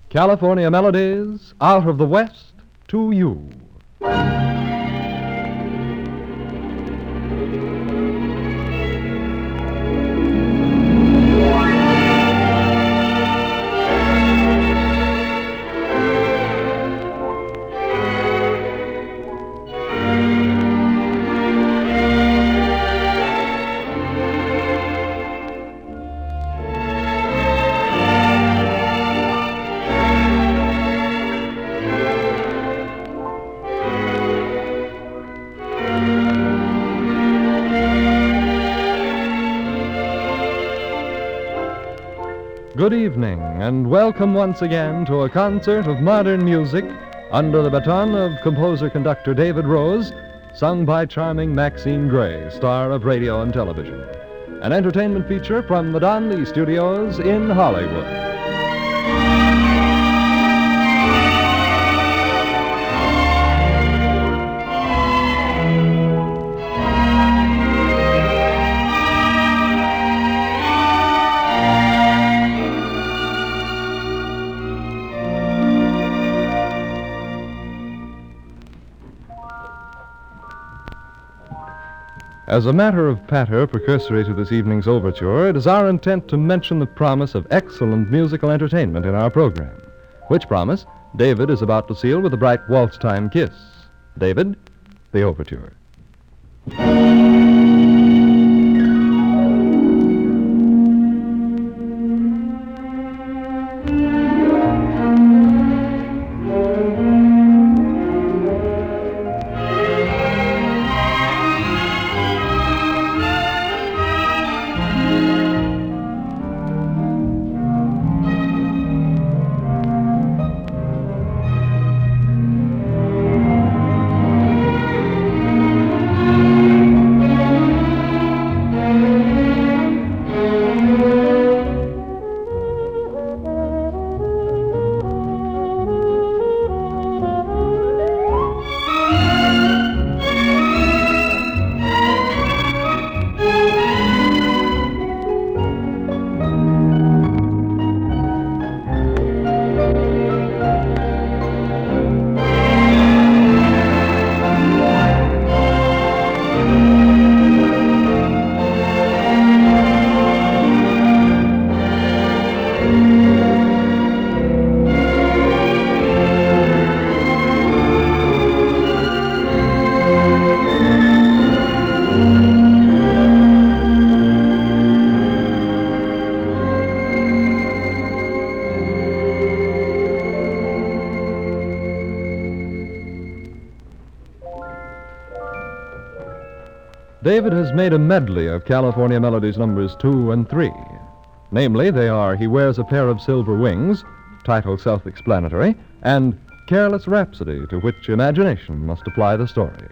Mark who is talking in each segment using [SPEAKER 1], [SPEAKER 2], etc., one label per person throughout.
[SPEAKER 1] California Melodies, out of the West to you. Good evening, and welcome once again to a concert of modern music under the baton of composer-conductor David Rose, sung by charming Maxine Gray, star of radio and television. An entertainment feature from the Don Lee Studios in Hollywood. As a matter of patter precursory to this evening's overture, it is our intent to mention the promise of excellent musical entertainment in our program, which promise David is about to seal with a bright waltz-time kiss. David, the overture. David has made a medley of California Melodies numbers 2 and 3. Namely, they are He Wears a Pair of Silver Wings, title self-explanatory, and Careless Rhapsody, to which imagination must apply the story.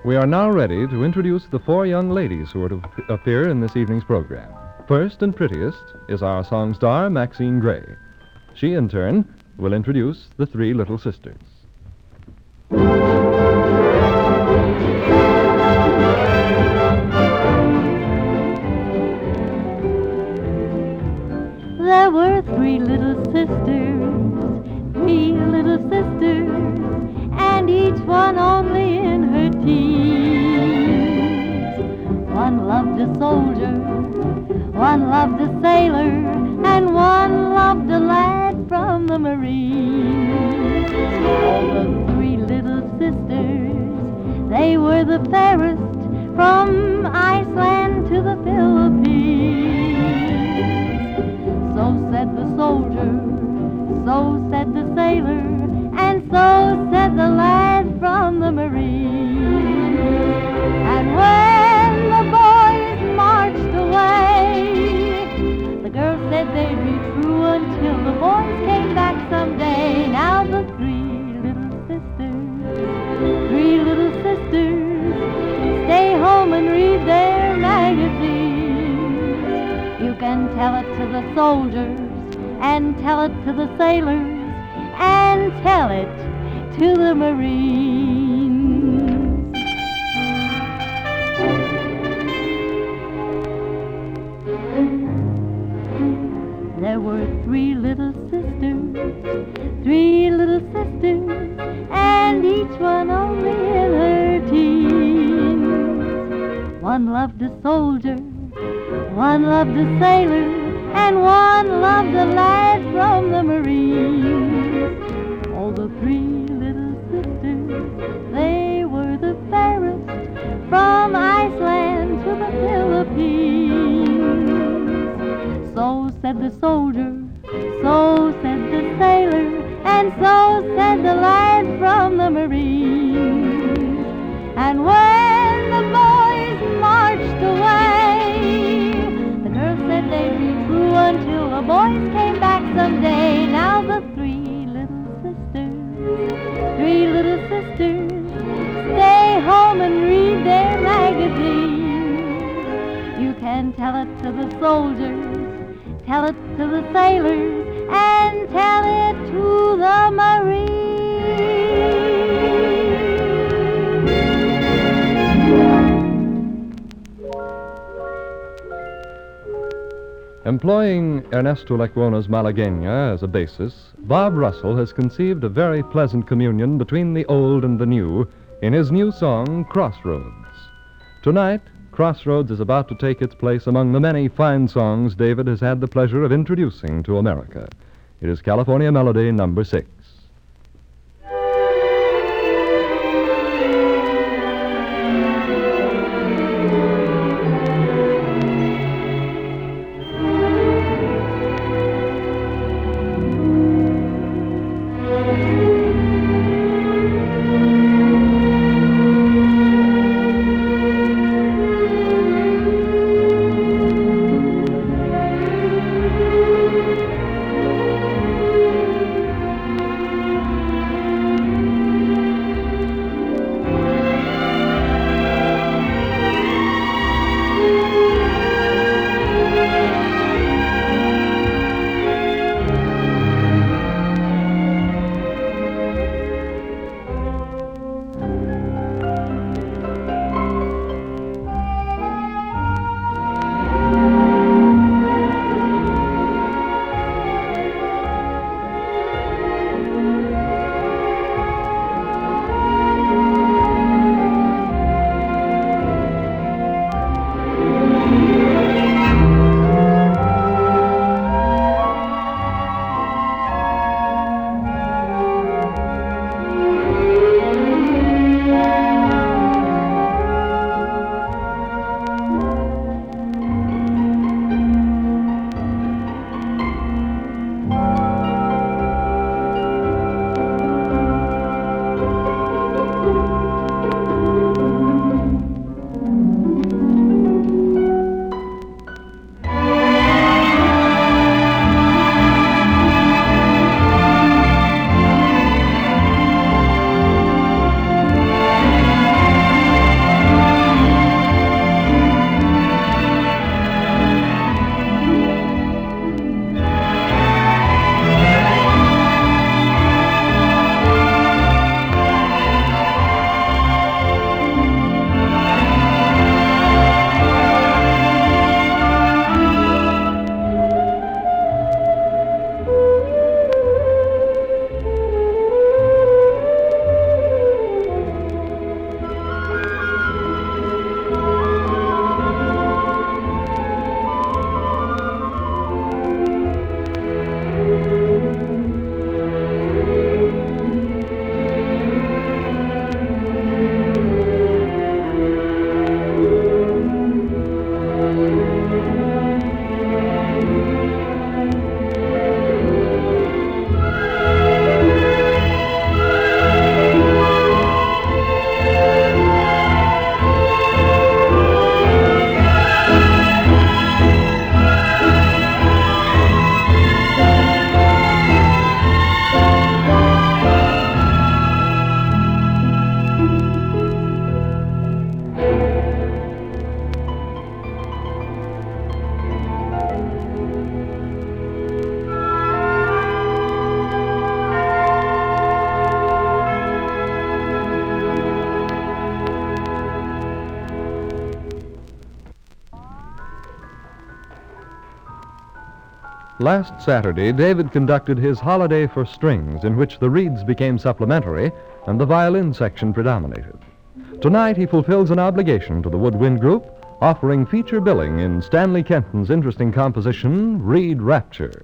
[SPEAKER 1] We are now ready to introduce the four young ladies who are to appear in this evening's program. First and prettiest is our song star, Maxine Gray. She, in turn, will introduce the three little sisters.
[SPEAKER 2] There were three little sisters, and each one only in her teens. One loved a soldier, one loved a sailor, and one loved a lad from the Marines. All the three little sisters, they were the fairest from Iceland to the Philippines. So said the soldier, so said the sailor, and so said the lad from the Marines. And when the boys marched away, the girls said they'd be true until the boys came back someday. Now the three little sisters, stay home and read their magazines. You can tell it to the soldiers, and tell it to the sailors, and tell it to the Marines. There were three little sisters, and each one only in her teens. One loved a soldier, one loved a sailor, and one loved a lad from the Marines. All the three little sisters, they were the fairest from Iceland to the Philippines. So said the soldier, so said the sailor, and so said the lad from the Marines. And when the boys marched away, the girls said they'd be true until the boys came back someday. Now the three little sisters, stay home and read their magazines. You can tell it to the soldiers, tell it to the sailors, and tell it to the Marines.
[SPEAKER 1] Employing Ernesto Lecuona's Malagueña as a basis, Bob Russell has conceived a very pleasant communion between the old and the new in his new song, Crossroads. Tonight, Crossroads is about to take its place among the many fine songs David has had the pleasure of introducing to America. It is California Melody number 6. last Saturday, David conducted his Holiday for Strings, in which the reeds became supplementary and the violin section predominated. Tonight, he fulfills an obligation to the Woodwind Group, offering feature billing in Stanley Kenton's interesting composition, Reed Rapture.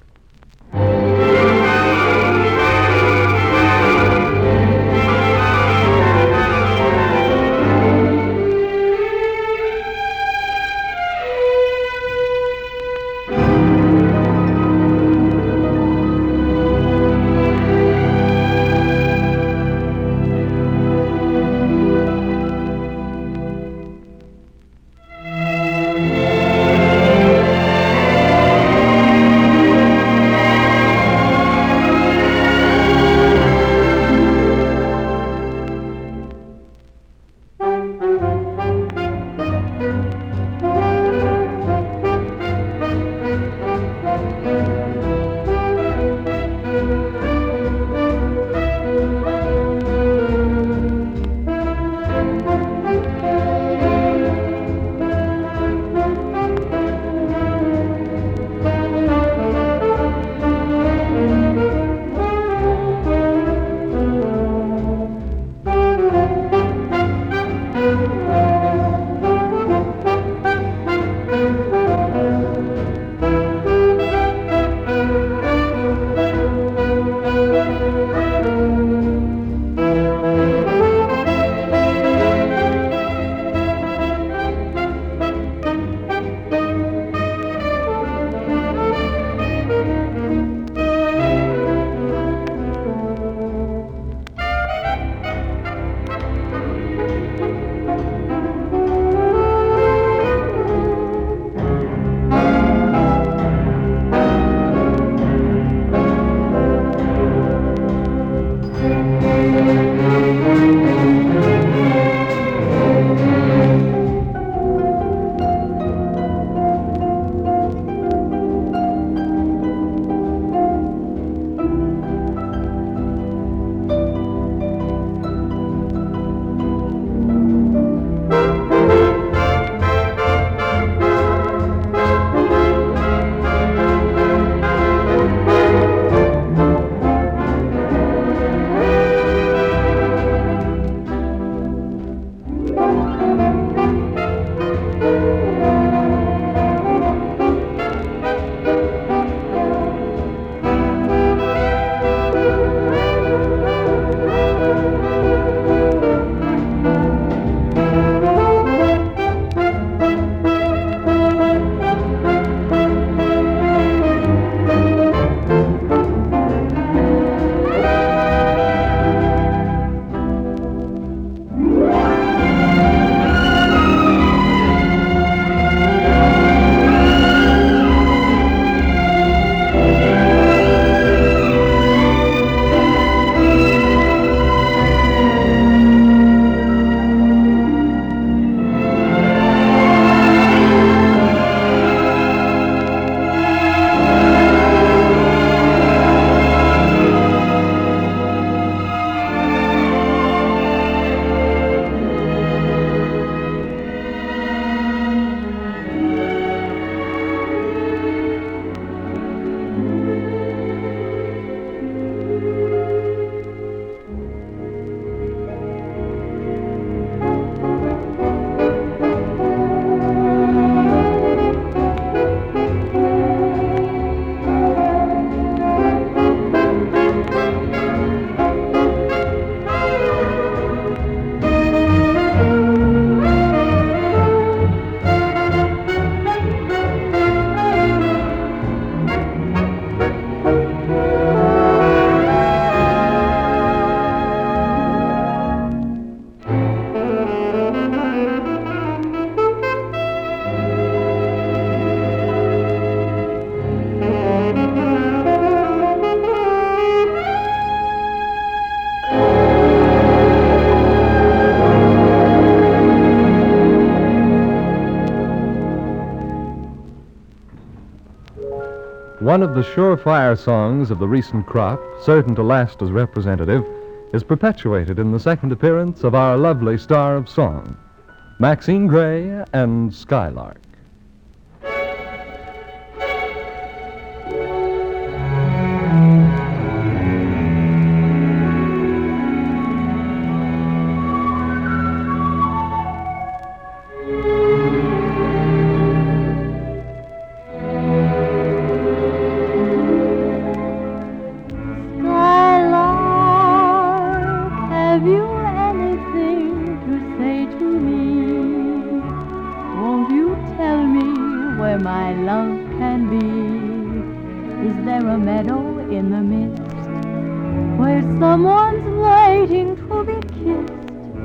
[SPEAKER 1] One of the surefire songs of the recent crop, certain to last as representative, is perpetuated in the second appearance of our lovely star of song, Maxine Gray and Skylark.
[SPEAKER 2] in the mist, where someone's waiting to be kissed.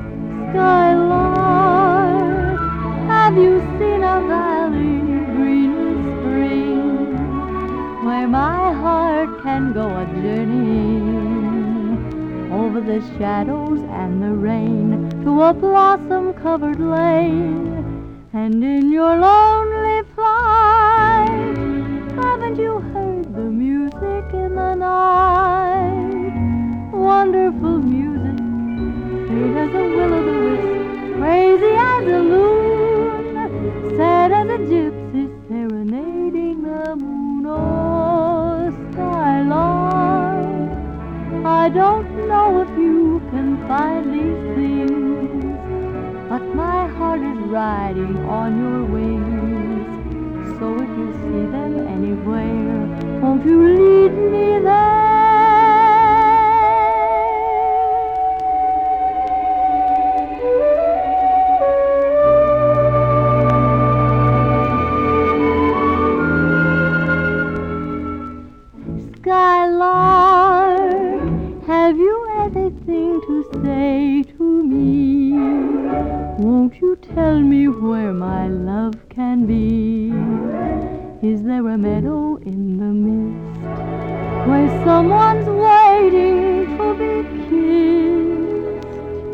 [SPEAKER 2] Skylark, have you seen a valley green with spring, where my heart can go a journeying over the shadows and the rain to a blossom-covered lane? And in your lonely flight, haven't you heard the music in the night? Wonderful music, sweet as a will-o'-the-wisp, crazy as a loon, sad as a gypsy serenading the moon. Oh, Skylark, I don't know if you can find these things, but my heart is riding on your wings. So if you see them anywhere, won't you lead me there? Skylark, have you anything to say to me? Won't you tell me where my love can be? Is there a meadow in the mist where someone's waiting to be kissed?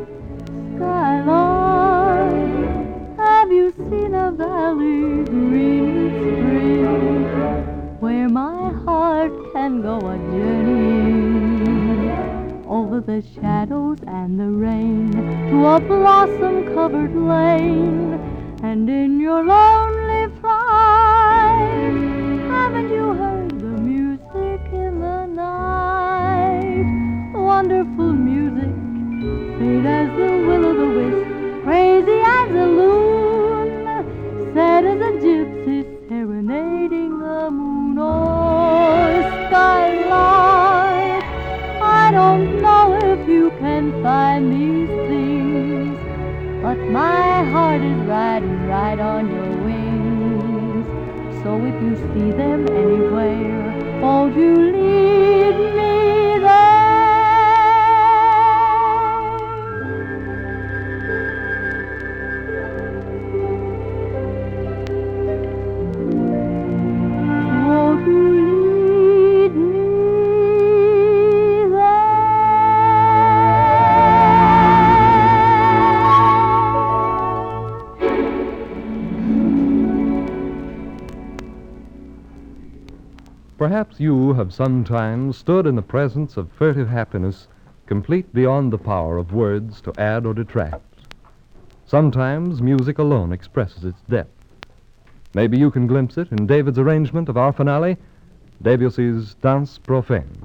[SPEAKER 2] Skylark, have you seen a valley green with spring, where my heart can go a journeying over the shadows and the rain to a blossom-covered lane? And in your lonely flight, haven't you heard the music in the night? Wonderful music, sweet as the will-o'-the-wisp, crazy as a loon, sad as a gypsy serenading the moon. Oh, Skylark, I don't know if you can find these things, but my heart is riding right on your wings. So if you see them anywhere, won't you lead me there? Won't you lead me there?
[SPEAKER 1] Perhaps you have sometimes stood in the presence of furtive happiness complete beyond the power of words to add or detract. Sometimes music alone expresses its depth. Maybe you can glimpse it in David's arrangement of our finale, Debussy's Danse Profane.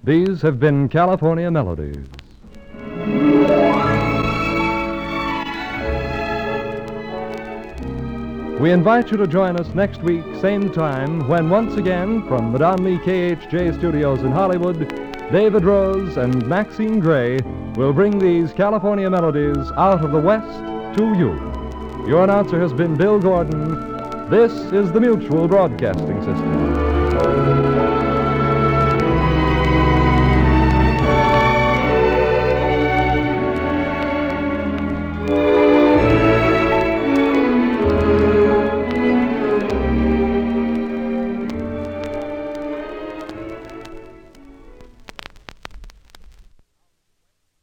[SPEAKER 1] These have been California Melodies. We invite you to join us next week, same time, when once again, from the Don Lee KHJ studios in Hollywood, David Rose and Maxine Gray will bring these California Melodies out of the West to you. Your announcer has been Bill Gordon. This is the Mutual Broadcasting System.